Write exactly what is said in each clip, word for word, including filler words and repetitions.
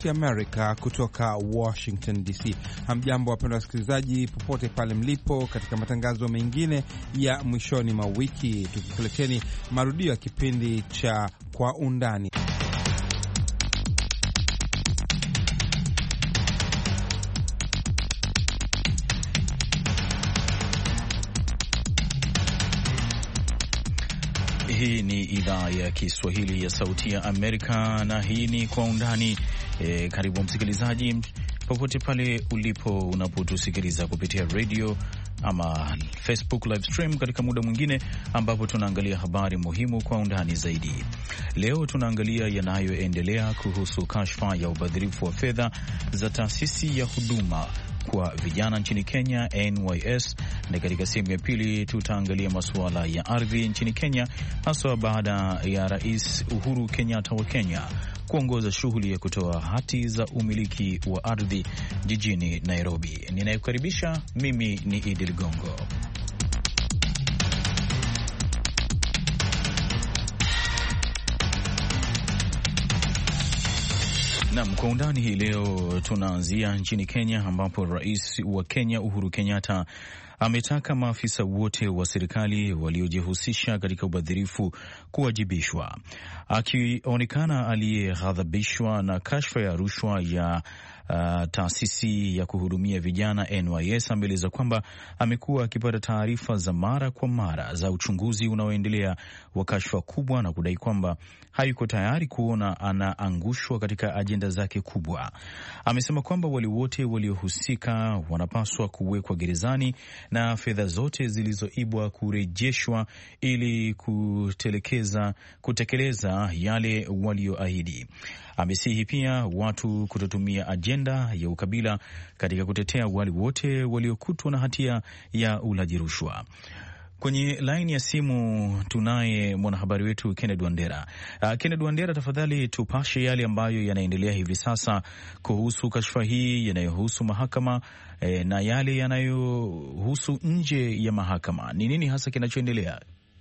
Amerika kutoka Washington D C. Hamjambo wapendwa wasikilizaji popote pale mlipo, katika matangazo mengine ya mwishoni mwa wiki tukikuleteni marudio ya kipindi cha Kwa Undani. Hii ni idhaa ya Kiswahili ya Sauti ya Amerika na hii ni Kwa Undani. E, karibu msikilizaji popote pale ulipo unapotusikiliza kupitia radio ama Facebook live stream katika muda mwingine ambapo tunaangalia habari muhimu kwa undani zaidi. Leo tunaangalia yanayoendelea kuhusu kashfa ya ubadhirifu wa fedha za taasisi ya huduma kwa vijana nchini Kenya, N Y S, na katika sehemu ya pili tutaangalia masuala ya ardhi nchini Kenya, hasa baada ya Rais Uhuru Kenyatta wa Kenya kuongoza shughuli ya kutoa hati za umiliki wa ardhi jijini Nairobi. Ninayekukaribisha mimi ni Idi Ligongo. Naam, kwa undani hii leo tunaanzia nchini Kenya ambapo Rais wa Kenya Uhuru Kenyatta ametaka maafisa wote wa serikali waliojihusisha katika ubadhirifu kuwajibishwa. Akionekana aliyeghadhabishwa na kashfa ya rushwa ya Uh, taasisi ya kuhudumia vijana N Y S, ameeleza kwamba amekuwa akipata taarifa za mara kwa mara za uchunguzi unaoendelea wa kashfa kubwa na kudai kwamba hayuko tayari kuona anaangushwa katika ajenda zake kubwa. Amesema kwamba wale wote waliohusika wanapaswa kuwekwa gerezani na fedha zote zilizoibwa kurejeshwa ili kutelekeza kutekeleza yale walioahidi. Amesihi pia watu kutotumia ajenda ya ukabila katika kutetea wale wote waliokutwa na hatia ya ulaji rushwa. Kwenye laini ya simu tunaye mwanahabari wetu Kennedy Wandera. Uh, Kennedy Wandera, tafadhali tupashe yale ambayo yanaendelea hivi sasa kuhusu kashfa hii yanayohusu mahakama eh, na yale yanayohusu nje ya mahakama. Ni nini hasa kinachoendelea?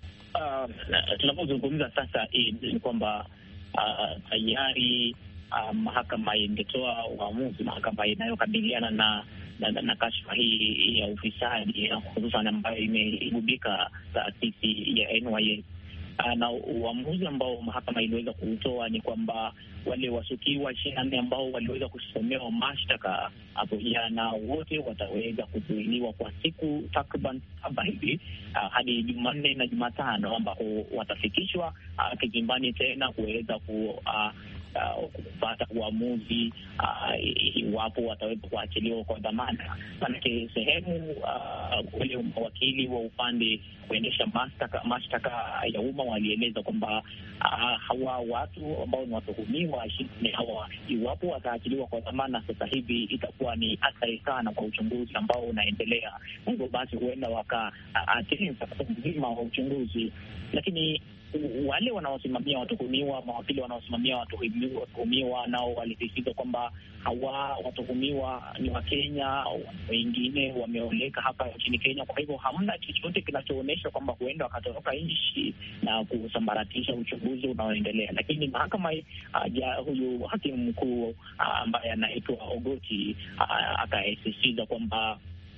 Uh, tunapozungumza sasa ni kwamba Uh, tayari uh, mahakama ingetoa uamuzi, mahakama inayokabiliana na na, na, na kashfa hii ya ufisadi hususan ambayo imeigubika taasisi ya N Y S. Uh, na uamuzi ambao mahakama iliweza kuutoa ni kwamba wale washukiwa ishirini na nne ambao waliweza kusomewa mashtaka hapo jana wote wataweza kuzuiliwa kwa siku takriban saba hivi uh, hadi Jumanne na Jumatano ambapo watafikishwa uh, kizimbani tena kuweza ku uh, Uh, kupata uamuzi iwapo uh, wataweza kuachiliwa kwa dhamana. Manake sehemu ule uh, mawakili wa upande kuendesha mashtaka mashtaka ya umma walieleza kwamba uh, hawa watu ambao ni watuhumiwa ishirini hawa, iwapo wataachiliwa kwa dhamana sasa hivi itakuwa ni athari sana kwa uchunguzi ambao unaendelea. Hivyo basi huenda wakaathiri uh, mzima wa uchunguzi, lakini wale wanaosimamia watuhumiwa, mawakili wanaosimamia watuhumiwa nao walisisitiza kwamba hawa watuhumiwa ni wa Kenya, wengine wameoleka hapa nchini Kenya. Kwa hivyo hamna chochote kinachoonyesha kwamba huenda wakatoroka nchi na kusambaratisha uchunguzi unaoendelea. Lakini mahakama uh, huyu hakimu mkuu uh, ambaye anaitwa Ogoti uh, akasisitiza kwamba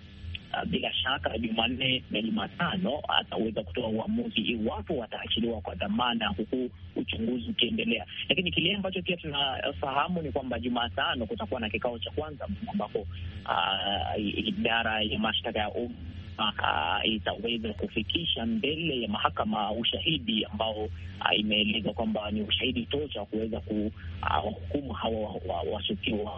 Uh, bila shaka Jumanne na Jumatano ataweza kutoa uamuzi iwapo wataachiliwa kwa dhamana huku uchunguzi ukiendelea. Lakini kile ambacho pia tunafahamu ni kwamba Jumatano kutakuwa na kikao cha kwanza ambapo uh, idara ya mashtaka ya umma uh, itaweza kufikisha mbele ya mahakama ushahidi ambao uh, imeeleza kwamba ni ushahidi tosha kuweza kuhukumu uh, hawa washukiwa.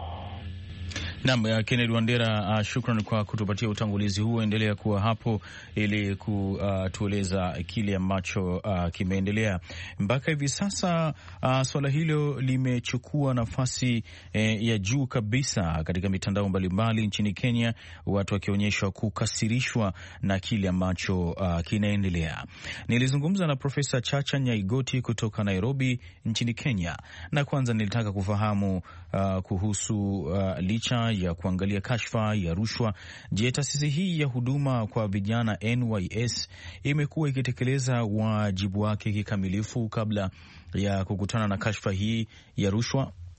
Naam, Kennedy Wandera, uh, shukran kwa kutupatia utangulizi huu. Endelea kuwa hapo ili kutueleza uh, kile ambacho uh, kimeendelea mpaka hivi sasa. Uh, swala hilo limechukua nafasi eh, ya juu kabisa katika mitandao mbalimbali nchini Kenya, watu wakionyeshwa kukasirishwa na kile ambacho uh, kinaendelea. Nilizungumza na Profesa Chacha Nyaigoti kutoka Nairobi nchini Kenya, na kwanza nilitaka kufahamu uh, kuhusu uh, licha ya kuangalia kashfa ya rushwa, je, taasisi hii ya huduma kwa vijana N Y S imekuwa ikitekeleza wajibu wake kikamilifu kabla ya kukutana na kashfa hii ya rushwa?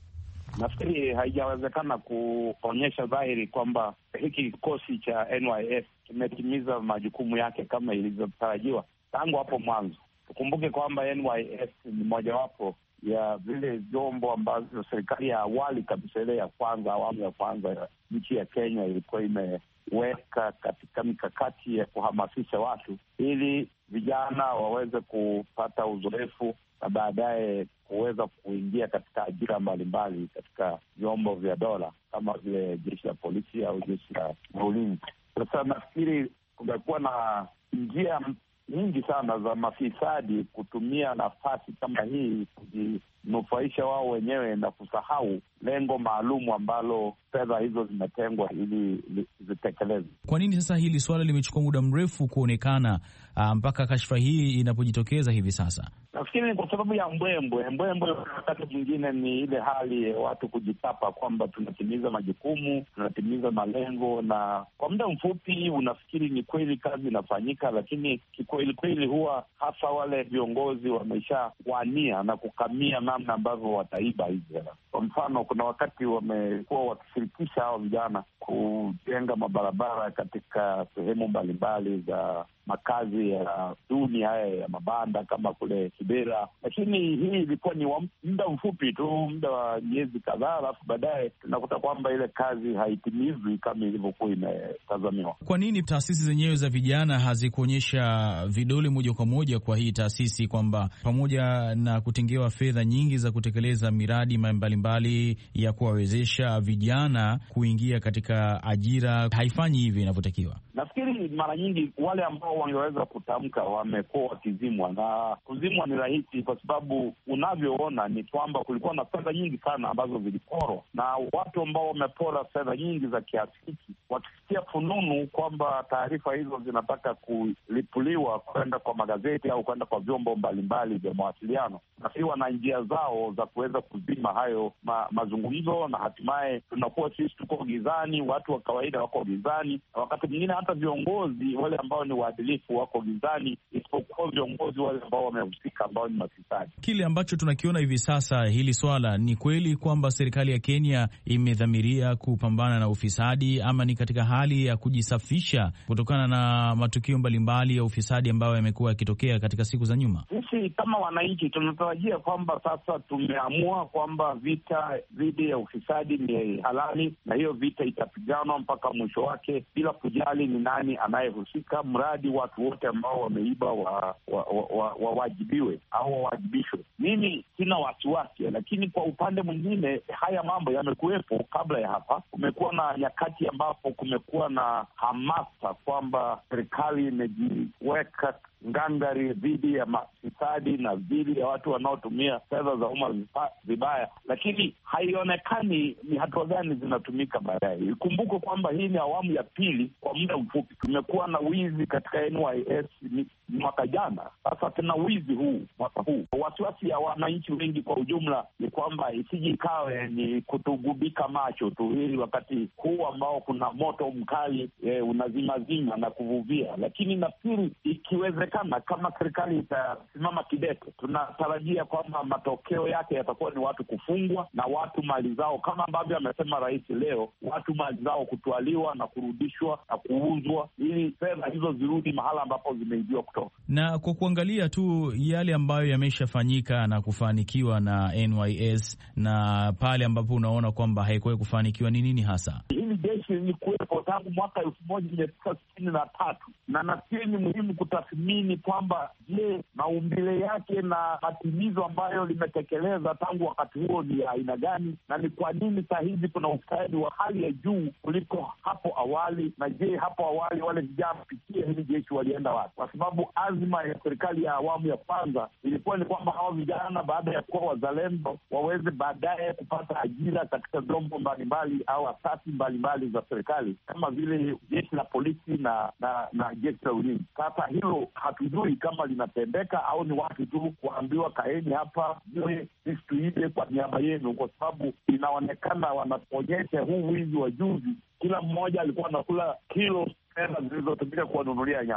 Nafikiri haijawezekana kuonyesha dhahiri kwamba hiki kikosi cha N Y S kimetimiza majukumu yake kama ilivyotarajiwa tangu hapo mwanzo. Tukumbuke kwamba N Y S ni mojawapo ya vile vyombo ambavyo serikali ya awali kabisa, ile ya kwanza, awamu ya kwanza ya nchi ya Kenya, ilikuwa imeweka katika mikakati ya kuhamasisha watu ili vijana waweze kupata uzoefu na baadaye kuweza kuingia katika ajira mbalimbali katika vyombo vya dola kama vile jeshi la polisi au jeshi la ulinzi. Sasa nafikiri kumekuwa na njia nyingi sana za mafisadi kutumia nafasi kama hii kujinufaisha wao wenyewe na kusahau lengo maalumu ambalo fedha hizo zimetengwa ili zitekelezwe. Kwa nini sasa hili swala limechukua muda mrefu kuonekana uh, mpaka kashfa hii inapojitokeza hivi sasa? Nafikiri ni kwa sababu ya mbwembwe. Mbwembwe wakati mwingine ni ile hali ya watu kujitapa kwamba tunatimiza majukumu, tunatimiza malengo, na kwa muda mfupi unafikiri ni kweli kazi inafanyika, lakini kikweli kweli huwa hasa wale viongozi wameshawania na kukamia namna ambavyo wataiba hizi hela. Kwa mfano, kuna wakati wamekuwa wakishirikisha hao vijana kujenga mabarabara katika sehemu mbalimbali za makazi ya duni haya ya mabanda kama kule Kibera, lakini hii ilikuwa ni muda mfupi tu, muda wa miezi kadhaa, alafu baadaye tunakuta kwamba ile kazi haitimizwi kama ilivyokuwa imetazamiwa. Kwa nini taasisi zenyewe za vijana hazikuonyesha vidole moja kwa moja kwa hii taasisi kwamba pamoja na kutengewa fedha nyingi za kutekeleza miradi mbalimbali ya kuwawezesha vijana kuingia katika ajira, haifanyi hivi inavyotakiwa? Nafikiri mara nyingi wale ambao wangeweza kutamka wamekuwa wakizimwa, na kuzimwa ni rahisi kwa sababu unavyoona ni kwamba kulikuwa na fedha nyingi sana ambazo ziliporwa, na watu ambao wamepora fedha nyingi za kiasi hiki wakisikia fununu kwamba taarifa hizo zinataka kulipuliwa kwenda kwa magazeti au kwenda kwa vyombo mbalimbali vya mawasiliano, nafikiri wana njia zao za kuweza kuzima hayo ma, mazungumzo, na hatimaye tunakuwa sisi tuko gizani, watu wa kawaida wako gizani, na wakati mwingine hata viongozi wale ambao ni waadilifu wako gizani, isipokuwa viongozi wale ambao wamehusika ambao ni mafisadi. Kile ambacho tunakiona hivi sasa, hili swala ni kweli kwamba serikali ya Kenya imedhamiria kupambana na ufisadi, ama ni katika hali ya kujisafisha kutokana na matukio mbalimbali ya ufisadi ambayo yamekuwa yakitokea katika siku za nyuma? Sisi kama wananchi tunatarajia kwamba sasa tumeamua kwamba vita dhidi ya ufisadi ni halali, na hiyo vita itapiganwa mpaka mwisho wake bila kujali ni nani anayehusika, mradi watu wote ambao wameiba wawajibiwe wa, wa, wa au wawajibishwe. Mimi sina wasiwasi, lakini kwa upande mwingine haya mambo yamekuwepo kabla ya hapa. Kumekuwa na nyakati ambapo kumekuwa na hamasa kwamba serikali imejiweka ngangari dhidi ya mafisadi na dhidi ya watu wanaotumia fedha za umma vibaya, lakini haionekani ni hatua gani zinatumika baadaye. Ikumbuke kwamba hii ni awamu ya pili kwa muda mfupi. Tumekuwa na wizi katika N Y S ni mwaka jana, sasa tena wizi huu mwaka huu. Wasiwasi ya wananchi wengi kwa ujumla ni kwamba isiji ikawe ni kutugubika macho tu, ili wakati huu ambao kuna moto mkali e, unazimazima na kuvuvia. Lakini nafikiri ikiwezekana, kama serikali itasimama kidete, tunatarajia kwamba matokeo yake yatakuwa ni watu kufungwa na watu mali zao, kama ambavyo amesema rais leo, watu mali zao kutwaliwa na kurudishwa na kuuzwa, ili fedha hizo zirudi mahala ambapo zimeibiwa kutoka. Na kwa kuangalia tu yale ambayo yameshafanyika na kufanikiwa na N Y S, na pale ambapo unaona kwamba haikuwahi kufanikiwa, ni nini hasa? Hili jeshi lilikuwepo tangu mwaka elfu moja mia tisa sitini na tatu, na nafikiri ni muhimu kutathmini kwamba je, maumbile yake na matimizo ambayo limetekeleza tangu wakati huo ni aina gani, na ni kwa nini saa hizi kuna ustadi wa hali ya juu kuliko hapo awali? Na je, hapo awali wale vijana pitia hili jeshi walienda wapi? Kwa sababu azma ya serikali ya awamu ya kwanza ilikuwa ni kwamba hawa vijana baada ya kuwa wazalendo waweze baadaye kupata ajira katika vyombo mbalimbali au asasi mbalimbali za serikali kama vile jeshi la polisi na na, na jeshi la ulinzi. Sasa hilo hatujui kama linatendeka au ni watu tu kuambiwa kaeni hapa sisi tuibe kwa niaba yenu, kwa sababu inaonekana wanaonyesha huu wizi wa juzi, kila mmoja alikuwa anakula kilo fedha zilizotumika kuwanunulia nyama.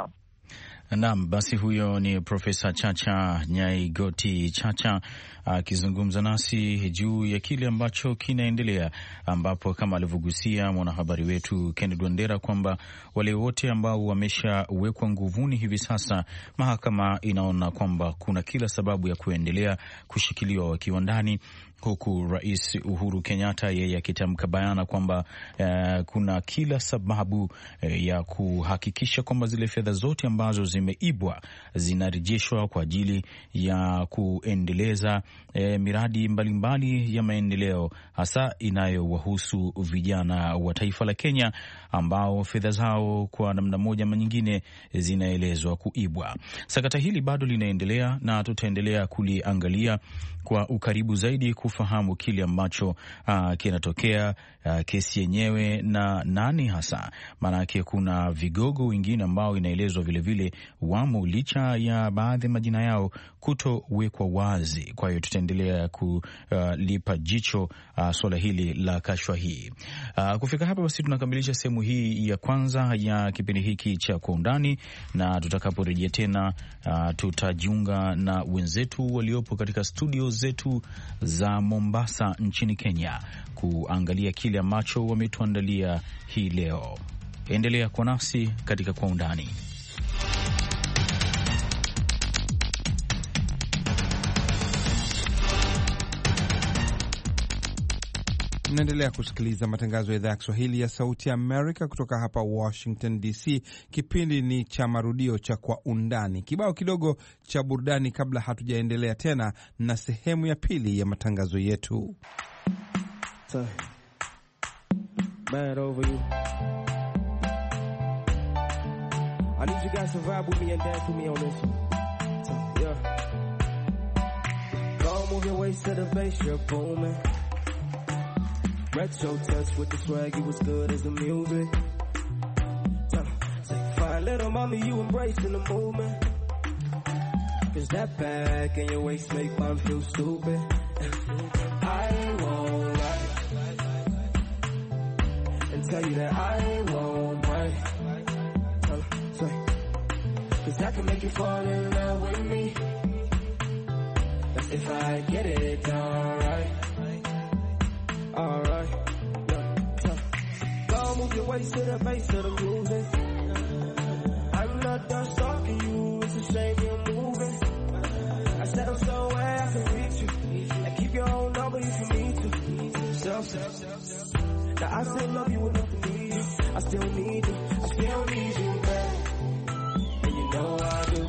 Naam, basi huyo ni Profesa Chacha Nyaigoti Chacha akizungumza nasi juu ya kile ambacho kinaendelea, ambapo kama alivyogusia mwanahabari wetu Kennedy Wandera kwamba wale wote ambao wameshawekwa nguvuni hivi sasa, mahakama inaona kwamba kuna kila sababu ya kuendelea kushikiliwa wakiwa ndani, huku Rais Uhuru Kenyatta yeye akitamka bayana kwamba eh, kuna kila sababu eh, ya kuhakikisha kwamba zile fedha zote ambazo zimeibwa zinarejeshwa kwa ajili ya kuendeleza eh, miradi mbalimbali mbali ya maendeleo, hasa inayowahusu vijana wa taifa la Kenya ambao fedha zao kwa namna moja ama nyingine zinaelezwa kuibwa. Sakata hili bado linaendelea na tutaendelea kuliangalia kwa ukaribu zaidi kufahamu kile ambacho uh, kinatokea, uh, kesi yenyewe na nani hasa, maanake kuna vigogo wengine ambao inaelezwa vilevile wamo licha ya baadhi ya majina yao kutowekwa wazi. Kwa hiyo tutaendelea kulipa uh, jicho uh, swala hili la kashfa hii. Uh, kufika hapa basi tunakamilisha sehemu hii ya kwanza ya kipindi hiki cha Kwa Undani, na tutakaporejea tena uh, tutajiunga na wenzetu waliopo katika studio zetu za Mombasa nchini Kenya kuangalia kile ambacho wametuandalia hii leo. Endelea kwa nasi katika Kwa Undani. Mnaendelea kusikiliza matangazo ya idhaa ya Kiswahili ya Sauti ya Amerika kutoka hapa Washington D C. Kipindi ni cha marudio cha Kwa Undani. Kibao kidogo cha burudani kabla hatujaendelea tena na sehemu ya pili ya matangazo yetu. So, man over you. I need you guys to vibe with me and dance with me on this one. So, yeah. Go move your waist to the bass, you're booming. Retro touch with the swag, you was good as the music. Say, fine little mommy, you embracing the movement. Cause that back and your waist make mine feel stupid. I won't lie and tell you that I won't break. Cause I can make you fall in love with me. That's if I get it done right. Alright, yeah. Go move your waist to the bass of the music. I'm not done stalking you, it's a shame you're moving. I said I'm somewhere I can reach you, and keep your own number if you need to. Self-self. Now I still love you enough to need you. I still need you, I still need you, man. And you know I do.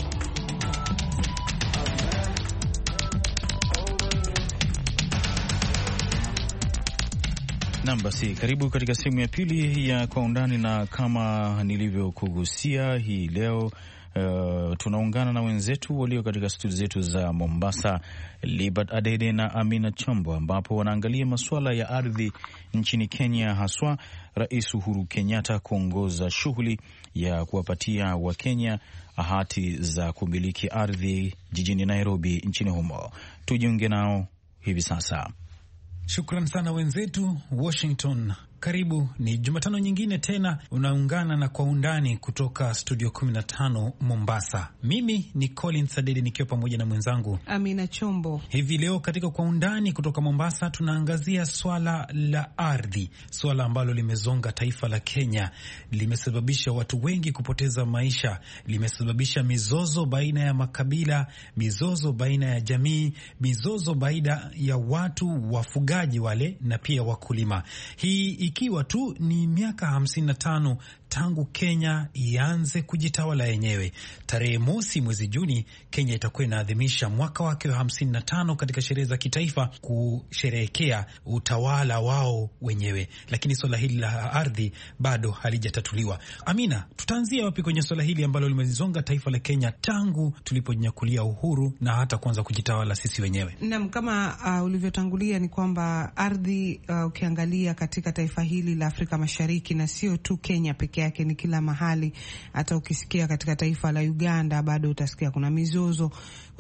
Naam, basi karibu katika sehemu ya pili ya Kwa Undani, na kama nilivyokugusia hii leo Uh, tunaungana na wenzetu walio katika studio zetu za Mombasa, Libert Adede na Amina Chombo, ambapo wanaangalia masuala ya ardhi nchini Kenya, haswa Rais Uhuru Kenyatta kuongoza shughuli ya kuwapatia Wakenya hati za kumiliki ardhi jijini Nairobi nchini humo. Tujiunge nao hivi sasa. Shukran sana wenzetu Washington. Karibu, ni Jumatano nyingine tena unaungana na Kwa Undani kutoka studio kumi na tano Mombasa. Mimi ni Colin Sadedi nikiwa pamoja na mwenzangu Amina Chombo. Hivi leo katika Kwa Undani kutoka Mombasa tunaangazia swala la ardhi, swala ambalo limezonga taifa la Kenya, limesababisha watu wengi kupoteza maisha, limesababisha mizozo baina ya makabila, mizozo baina ya jamii, mizozo baina ya watu wafugaji wale na pia wakulima. Hii ikiwa tu ni miaka hamsini na tano tangu Kenya ianze kujitawala yenyewe. Tarehe mosi mwezi Juni, Kenya itakuwa inaadhimisha mwaka wake wa hamsini na tano katika sherehe za kitaifa kusherehekea utawala wao wenyewe. Lakini swala hili la ardhi bado halijatatuliwa. Amina, tutaanzia wapi kwenye swala hili ambalo limezonga taifa la Kenya tangu tulipojinyakulia uhuru na hata kuanza kujitawala sisi wenyewe? Naam, kama uh, ulivyotangulia ni kwamba ardhi uh, ukiangalia katika taifa hili la Afrika Mashariki, na sio tu Kenya pekee yake, ni kila mahali. Hata ukisikia katika taifa la Uganda bado utasikia kuna mizozo. Kwa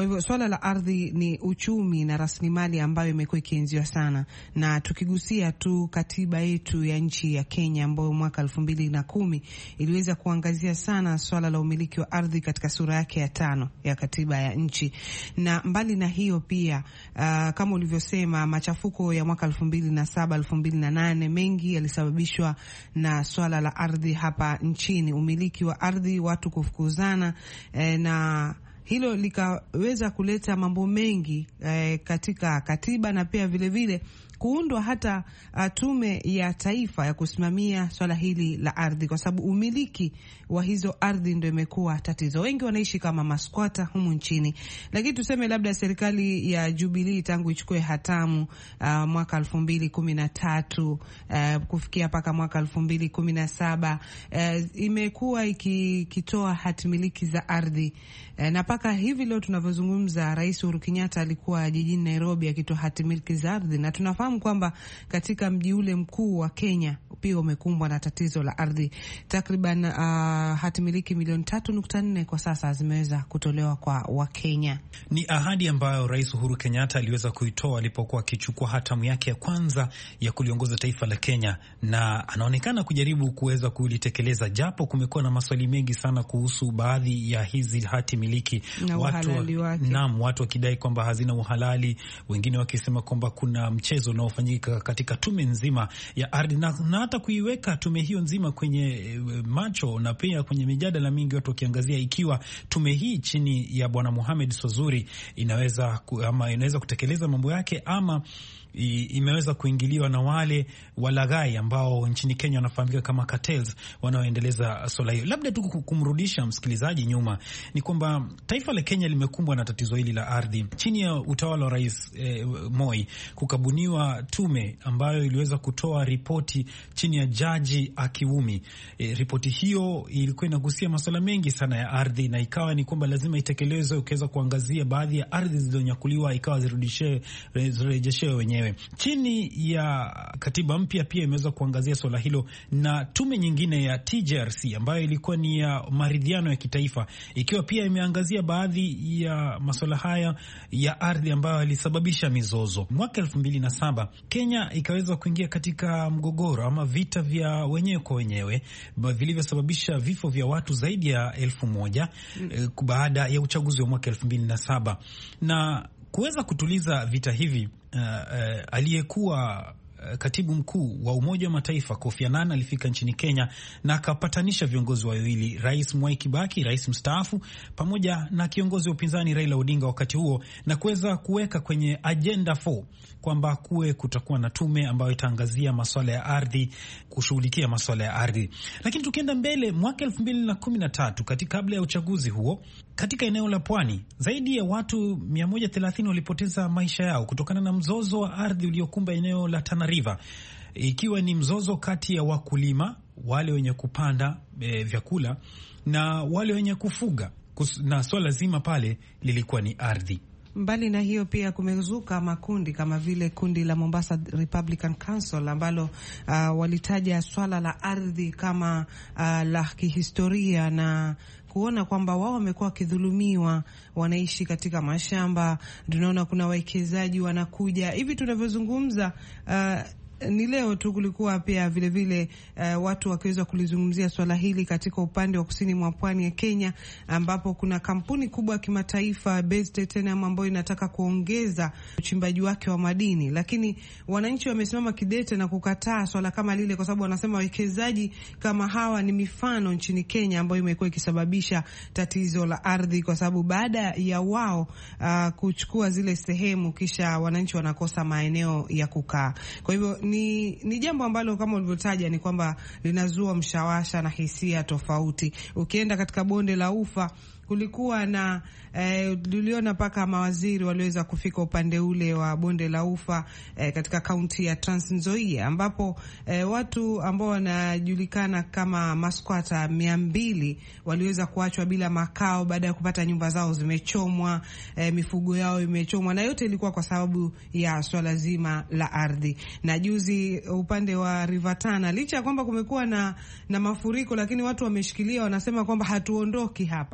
Kwa hivyo swala la ardhi ni uchumi na rasilimali ambayo imekuwa ikienziwa sana, na tukigusia tu katiba yetu ya nchi ya Kenya ambayo mwaka elfu mbili na kumi iliweza kuangazia sana swala la umiliki wa ardhi katika sura yake ya tano ya katiba ya nchi. Na mbali na hiyo pia uh, kama ulivyosema, machafuko ya mwaka elfu mbili na saba elfu mbili na nane mengi yalisababishwa na swala la ardhi hapa nchini, umiliki wa ardhi, watu kufukuzana eh, na hilo likaweza kuleta mambo mengi eh, katika katiba, na pia vile vile kuundwa hata uh, tume ya taifa ya kusimamia swala hili la ardhi, kwa sababu umiliki wa hizo ardhi ndio imekuwa tatizo. Wengi wanaishi kama maskwata humu nchini, lakini tuseme labda serikali ya Jubilee tangu ichukue hatamu uh, mwaka elfu mbili kumi na tatu uh, kufikia mpaka mwaka elfu mbili kumi na saba uh, imekuwa ikitoa hati miliki za ardhi uh, na mpaka hivi leo tunavyozungumza, Rais Uhuru Kenyatta alikuwa jijini Nairobi akitoa hati miliki za ardhi, na tunafahamu kwamba katika mji ule mkuu wa Kenya pia umekumbwa na tatizo la ardhi. Takriban uh, hatimiliki milioni tatu nukta nne kwa sasa zimeweza kutolewa kwa Wakenya. Ni ahadi ambayo Rais Uhuru Kenyatta aliweza kuitoa alipokuwa akichukua hatamu yake ya kwanza ya kuliongoza taifa la Kenya, na anaonekana kujaribu kuweza kulitekeleza, japo kumekuwa na maswali mengi sana kuhusu baadhi ya hizi hati miliki, na watu, naam, watu wakidai kwamba hazina uhalali, wengine wakisema kwamba kuna mchezo unaofanyika katika tume nzima ya ardhi, na, na hata kuiweka tume hiyo nzima kwenye macho na pia kwenye mijadala mingi, watu wakiangazia ikiwa tume hii chini ya Bwana Mohamed Swazuri inaweza ama inaweza kutekeleza mambo yake, ama imeweza kuingiliwa na wale walaghai ambao nchini Kenya wanafahamika kama cartels wanaoendeleza swala hiyo. Labda tu kumrudisha msikilizaji nyuma, ni kwamba taifa la Kenya limekumbwa na tatizo hili la ardhi. Chini ya utawala wa Rais eh, Moi, kukabuniwa tume ambayo iliweza kutoa ripoti chini ya Jaji Akiwumi. Eh, ripoti hiyo ilikuwa inagusia masuala mengi sana ya ardhi, na ikawa ni kwamba lazima itekelezwe, ukiweza kuangazia baadhi ya ardhi zilizonyakuliwa ikawa zirudishe zirejeshewe wenyewe. Chini ya katiba mpya pia imeweza kuangazia swala hilo, na tume nyingine ya T J R C ambayo ilikuwa ni ya maridhiano ya kitaifa, ikiwa pia imeangazia baadhi ya masuala haya ya ardhi ambayo yalisababisha mizozo. Mwaka elfu mbili na saba Kenya ikaweza kuingia katika mgogoro ama vita vya wenyewe kwa wenyewe vilivyosababisha vifo vya watu zaidi ya elfu moja mm. baada ya uchaguzi wa mwaka elfu mbili na saba, na kuweza kutuliza vita hivi uh, uh, aliyekuwa uh, katibu mkuu wa Umoja wa Mataifa Kofi Annan alifika nchini Kenya na akapatanisha viongozi wawili, Rais Mwai Kibaki, rais mstaafu, pamoja na kiongozi wa upinzani Raila Odinga wakati huo, na kuweza kuweka kwenye agenda nne kwamba kuwe kutakuwa na tume ambayo itaangazia masuala ya ardhi, kushughulikia masuala ya ardhi. Lakini tukienda mbele, mwaka elfu mbili na kumi na tatu, katika kabla ya uchaguzi huo, katika eneo la Pwani zaidi ya watu mia moja thelathini walipoteza maisha yao kutokana na mzozo wa ardhi uliokumba eneo la Tana River, ikiwa ni mzozo kati ya wakulima, wale wenye kupanda e, vyakula na wale wenye kufuga, na swala zima pale lilikuwa ni ardhi. Mbali na hiyo pia kumezuka makundi kama vile kundi la Mombasa Republican Council ambalo uh, walitaja swala la ardhi kama uh, la kihistoria, na kuona kwamba wao wamekuwa wakidhulumiwa, wanaishi katika mashamba. Tunaona kuna wawekezaji wanakuja hivi tunavyozungumza. Uh, ni leo tu kulikuwa pia vile vile uh, watu wakiweza kulizungumzia swala hili katika upande wa kusini mwa pwani ya Kenya, ambapo kuna kampuni kubwa ya kimataifa Base Titanium ambayo inataka kuongeza uchimbaji wake wa madini, lakini wananchi wamesimama kidete na kukataa swala kama lile, kwa sababu wanasema wawekezaji kama hawa ni mifano nchini Kenya ambayo imekuwa ikisababisha tatizo la ardhi, kwa sababu baada ya wao uh, kuchukua zile sehemu, kisha wananchi wanakosa maeneo ya kukaa. Kwa hivyo Ni, ni jambo ambalo kama ulivyotaja ni kwamba linazua mshawasha na hisia tofauti. Ukienda katika bonde la Ufa kulikuwa na eh, tuliona paka mawaziri waliweza kufika upande ule wa bonde la Ufa eh, katika kaunti ya Trans Nzoia, ambapo eh, watu ambao wanajulikana kama maskwata mia mbili waliweza kuachwa bila makao baada ya kupata nyumba zao zimechomwa, eh, mifugo yao imechomwa, na yote ilikuwa kwa sababu ya swala zima la ardhi. Na juzi upande wa River Tana, licha ya kwamba kumekuwa na, na mafuriko, lakini watu wameshikilia, wanasema kwamba hatuondoki hapa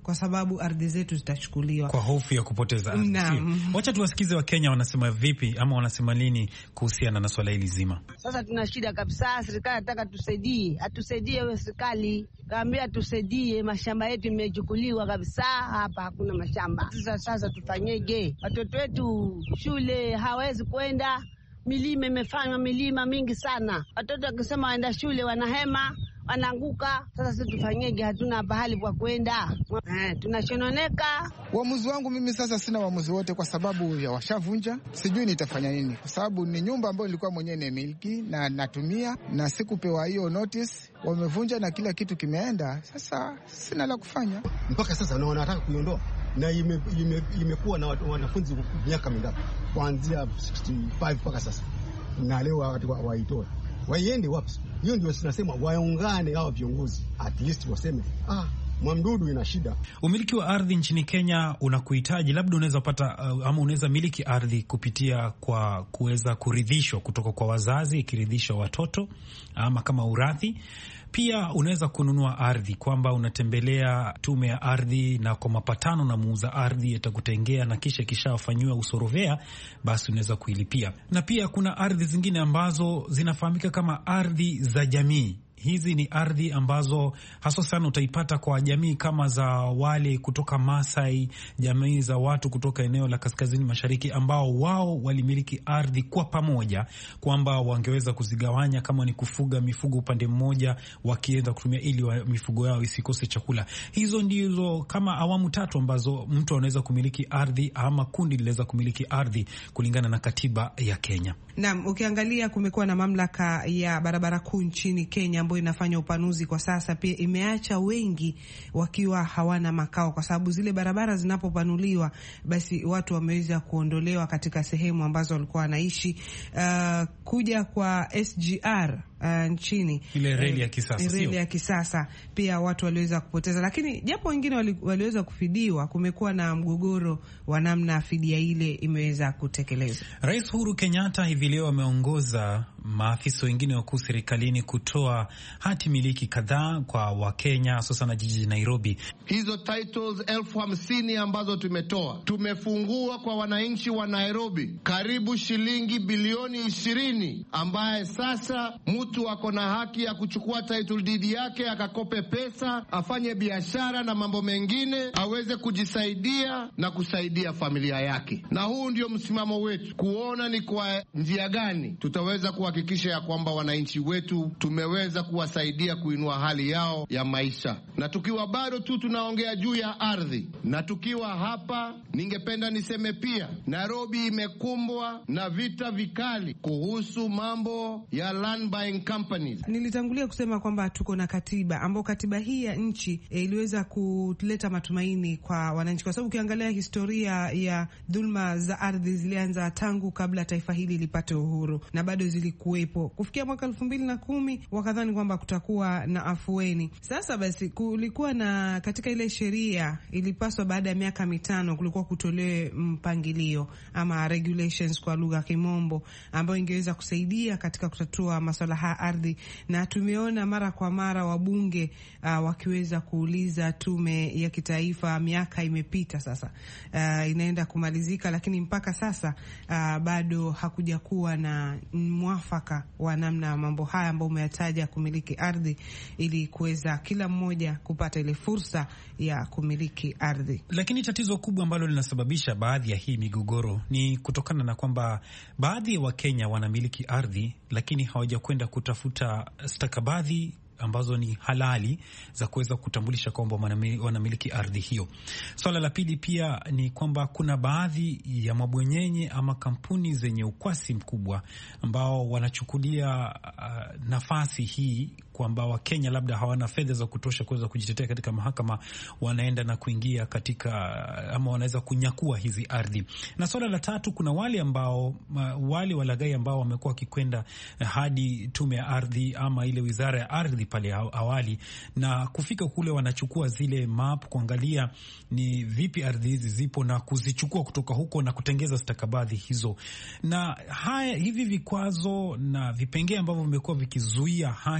kwa sababu ardhi zetu zitachukuliwa kwa hofu ya kupoteza ardhi. Wacha tuwasikize Wakenya wanasema vipi ama wanasema nini kuhusiana na swala hili zima. Sasa tuna shida kabisa, serikali nataka tusaidie, atusaidie wewe serikali. Kaambia tusaidie, mashamba yetu imechukuliwa kabisa, hapa hakuna mashamba. Sasa sasa tufanyeje? Watoto wetu shule hawezi kwenda, milima imefanywa milima mingi sana. Watoto wakisema waenda shule wanahema, wanaanguka. Sasa sisi tufanyeje? Hatuna pahali pa kwenda. Eh, tunashononeka. Uamuzi wangu mimi sasa sina uamuzi wote kwa sababu ya washavunja. Sijui nitafanya nini kwa sababu ni nyumba ambayo nilikuwa mwenyewe nimiliki na natumia na sikupewa hiyo notice. Wamevunja na kila kitu kimeenda. Sasa sina la kufanya. Mpaka sasa na wanataka kuiondoa na imekuwa ime, ime na wanafunzi miaka mingapi? Kuanzia sitini na tano mpaka sasa. Na leo watu waitoe. Waiende wapi? Hiyo ndio tunasema waungane hao viongozi. At least waseme ah, Mwamdudu ina shida. Umiliki wa ardhi nchini Kenya unakuhitaji, labda unaweza pata uh, ama unaweza miliki ardhi kupitia kwa kuweza kuridhishwa kutoka kwa wazazi, ikiridhishwa watoto ama kama urathi. Pia unaweza kununua ardhi kwamba unatembelea tume ya ardhi na kwa mapatano na muuza ardhi atakutengea na kisha kishafanyiwa usorovea, basi unaweza kuilipia. Na pia kuna ardhi zingine ambazo zinafahamika kama ardhi za jamii. Hizi ni ardhi ambazo hasa sana utaipata kwa jamii kama za wale kutoka Masai, jamii za watu kutoka eneo la kaskazini mashariki ambao wao walimiliki ardhi kwa pamoja, kwamba wangeweza kuzigawanya kama ni kufuga mifugo upande mmoja, wakienda kutumia ili wa mifugo yao isikose chakula. Hizo ndizo kama awamu tatu ambazo mtu anaweza kumiliki ardhi ama kundi linaweza kumiliki ardhi kulingana na katiba ya Kenya. Naam, ukiangalia kumekuwa na mamlaka ya barabara kuu nchini Kenya ambayo inafanya upanuzi kwa sasa, pia imeacha wengi wakiwa hawana makao, kwa sababu zile barabara zinapopanuliwa basi watu wameweza kuondolewa katika sehemu ambazo walikuwa wanaishi. Uh, kuja kwa S G R Uh, nchini ile reli ya kisasa, reli ya kisasa pia watu waliweza kupoteza, lakini japo wengine wali, waliweza kufidiwa, kumekuwa na mgogoro wa namna fidia ile imeweza kutekelezwa. Rais Uhuru Kenyatta hivi leo ameongoza maafisa wengine wakuu serikalini kutoa hati miliki kadhaa kwa Wakenya, sasa na jiji Nairobi. Hizo titles elfu hamsini ambazo tumetoa, tumefungua kwa wananchi wa Nairobi karibu shilingi bilioni ishirini, ambaye sasa mtu ako na haki ya kuchukua title deed yake, akakope pesa, afanye biashara na mambo mengine, aweze kujisaidia na kusaidia familia yake. Na huu ndio msimamo wetu, kuona ni kwa njia gani tutaweza kuhakikisha ya kwamba wananchi wetu tumeweza kuwasaidia kuinua hali yao ya maisha. Na tukiwa bado tu tunaongea juu ya ardhi, na tukiwa hapa, ningependa niseme pia Nairobi imekumbwa na vita vikali kuhusu mambo ya land buying companies. Nilitangulia kusema kwamba tuko na katiba ambao katiba hii ya nchi e, iliweza kuleta matumaini kwa wananchi, kwa sababu ukiangalia historia ya dhulma za ardhi zilianza tangu kabla taifa hili lipate uhuru na bado zilikuwepo. Kufikia mwaka elfu mbili na kumi wakadhani kwamba kutakuwa na afueni. Sasa basi kulikuwa na katika ile sheria ilipaswa baada ya miaka mitano kulikuwa kutolewe mpangilio ama regulations kwa lugha ya Kimombo, ambayo ingeweza kusaidia katika kutatua masuala haya ardhi, na tumeona mara kwa mara wabunge uh, wakiweza kuuliza tume ya kitaifa. Miaka imepita sasa, uh, inaenda kumalizika, lakini mpaka sasa uh, bado hakuja kuwa na mwafaka wa namna mambo haya ambayo umeyataja, kumiliki ardhi, ili kuweza kila mmoja kupata ile fursa ya kumiliki ardhi. Lakini tatizo kubwa ambalo linasababisha baadhi ya hii migogoro ni kutokana na kwamba baadhi ya Wakenya wanamiliki ardhi lakini hawajakwenda kutafuta stakabadhi ambazo ni halali za kuweza kutambulisha kwamba wanamiliki ardhi hiyo. Swala la pili pia ni kwamba kuna baadhi ya mabwenyenye ama kampuni zenye ukwasi mkubwa ambao wanachukulia uh, nafasi hii kwamba Wakenya labda hawana fedha za kutosha kuweza kujitetea katika mahakama, wanaenda na kuingia katika ama wanaweza kunyakua hizi ardhi. Na swala la tatu, kuna wale ambao wale walaghai ambao wamekuwa wakikwenda hadi tume ya ardhi ama ile wizara ya ardhi pale awali, na kufika kule wanachukua zile map kuangalia ni vipi ardhi hizi zipo na kuzichukua kutoka huko na kutengeza stakabadhi hizo. Na haya hivi vikwazo na vipengee ambavyo vimekuwa vikizuia haki katika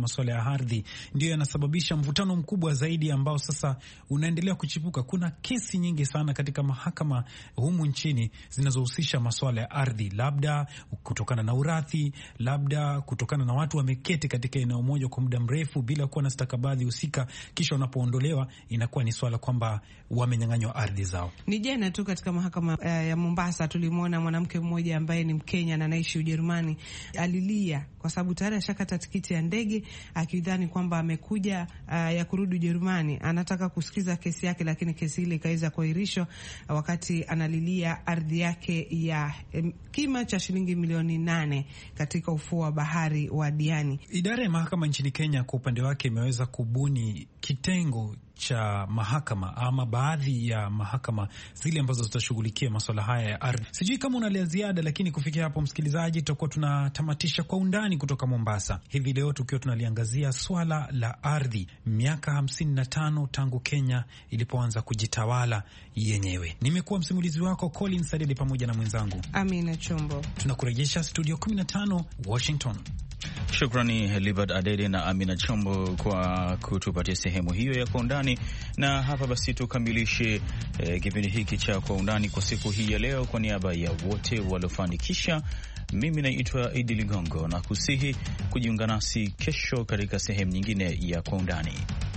masuala ya ardhi ndio yanasababisha mvutano mkubwa zaidi ambao sasa unaendelea kuchipuka. Kuna kesi nyingi sana katika mahakama humu nchini zinazohusisha masuala ya ardhi, labda kutokana na urathi, labda kutokana na watu wameketi katika eneo moja kwa muda mrefu bila kuwa na stakabadhi husika, kisha wanapoondolewa inakuwa ni swala kwamba wamenyang'anywa ardhi zao. Ni jana tu katika mahakama uh, ya Mombasa tulimwona mwanamke mmoja ambaye ni Mkenya na anaishi Ujerumani alilia kwa sababu tayari ashakata tikiti ya ndege akidhani kwamba amekuja uh, ya kurudi Ujerumani. Anataka kusikiza kesi yake, lakini kesi ile ikaweza kuahirishwa uh, wakati analilia ardhi yake ya um, kima cha shilingi milioni nane katika ufuo wa bahari wa Diani. Idara ya mahakama nchini Kenya kwa upande wake imeweza kubuni kitengo cha mahakama ama baadhi ya mahakama zile ambazo zitashughulikia masuala haya ya ardhi. Sijui kama una ziada, lakini kufikia hapo msikilizaji, tutakuwa tunatamatisha Kwa Undani kutoka Mombasa hivi leo, tukiwa tunaliangazia swala la ardhi, miaka hamsini na tano tangu Kenya ilipoanza kujitawala yenyewe. Nimekuwa msimulizi wako Colin Sadede pamoja na mwenzangu Amina Chombo. Tunakurejesha studio kumi na tano Washington. Shukrani Libert Adede na Amina Chombo kwa kutupatia sehemu hiyo ya Kwa Undani. Na hapa basi tukamilishe eh, kipindi hiki cha Kwa Undani kwa siku hii ya leo. Kwa niaba ya wote waliofanikisha, mimi naitwa Idi Ligongo na kusihi kujiunga nasi kesho katika sehemu nyingine ya Kwa Undani.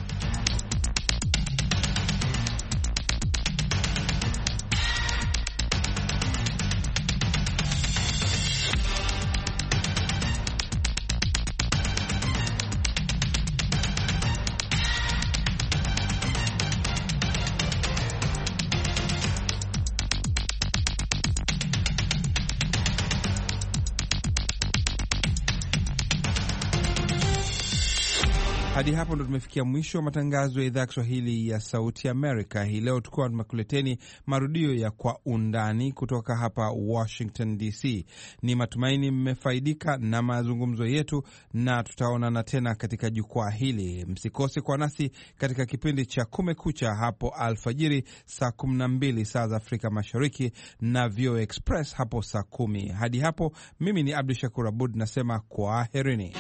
Hadi hapo ndo tumefikia mwisho wa matangazo ya idhaa ya Kiswahili ya Sauti Amerika. Hii leo tulikuwa tumekuleteni marudio ya Kwa Undani kutoka hapa Washington D C. Ni matumaini mmefaidika na mazungumzo yetu, na tutaonana tena katika jukwaa hili. Msikose kwa nasi katika kipindi cha Kumekucha hapo alfajiri saa kumi na mbili saa za Afrika Mashariki na V O A Express hapo saa kumi. Hadi hapo mimi ni Abdu Shakur Abud nasema kwaherini.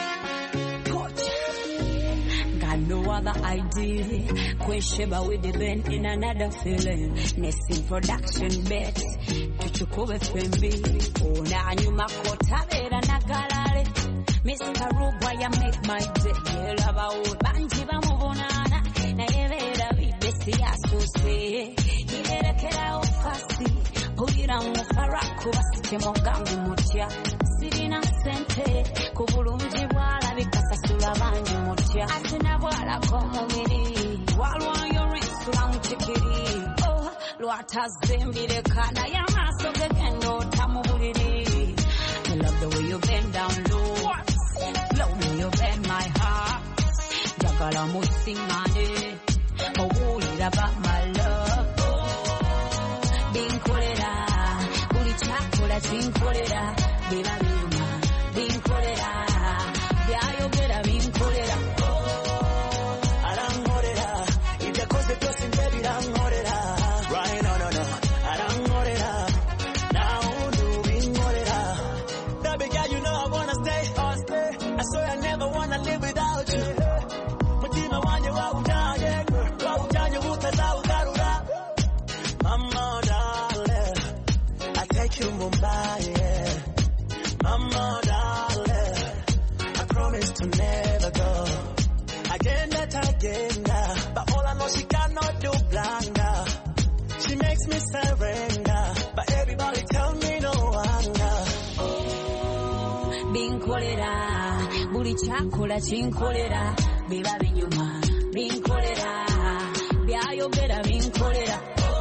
No other idea. Kwesheba with the band in another feeling. Next production bet. Tuchukue F M B. Una nyuma kota vera na galare. Mister Rubwa ya make my day. Yela ba o banji ba mubonana. Na yevera bibesi asose. Yera kera ofasi. Pulira mufaraku basike mogambi mutya. Sirina sente. Kubulunji bwala bikasasula banji mutya. Atina bwala komumiri. Walwa yori sulang chikiri. Oh, luata zimbire kana ya maso gegendo tamubuliri. I love the way you bend down low. Slowly you bend my heart. Jagala musimane. Mawulira about my love. Binkolera. Uli chakula chinkolera. Bila bima. Binkolera. Byayo bera binkolera. Arangorera. Ida kose tosi ndebi rangorera. Right, no, no, no. Arangorera. Now do binkolera. Baby girl, you know I wanna stay, I'll stay. I swear I never wanna live without you. Mutima wanje wa ujanye. Wa ujanye utaza ugarura. Mama darling, I take you Mumbai, yeah. Mama darling, I promise to never go. Agenda agenda, but all I know she cannot do blanda. She makes me surrender, but everybody tell me no wonder. Oh, binkolera, buli chakula chinkolera, biba binyuma, binkolera, byayogera binkolera.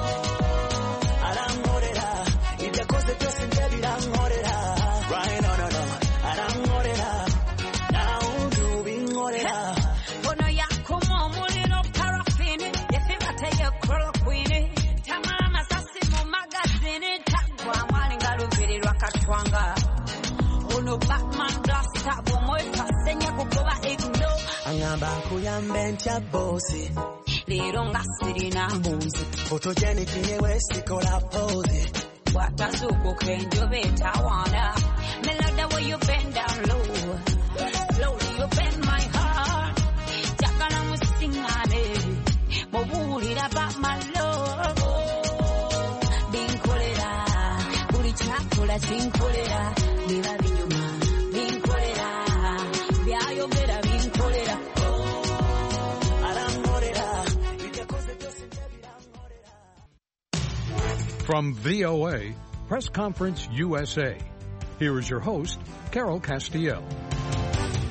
Arangorera, ida kose tosi ndebi rangorera. Right, no, no, no. Arangorera, now do bingorera. Bono yako muliro parafini, yefibate ya chloroquine. Tamama sasi mu magazine, tagwa mwalinga lubiri lwakatwanga. Uno Batman rasta bomoi fasenya kukuba igno. Angamba kuyambe ntya bosi. Lero nga sirina mbuzi. Photogenic yewe sikola pose. Watazuko kenjobe tawana. Me like the way you bend down low. Slowly you bend my binkolera biba binyuma binkolera byayogera binkolera arankorera ibyakoze byose byabirankorera. From V O A Press Conference U S A, here is your host, Carol Castiel.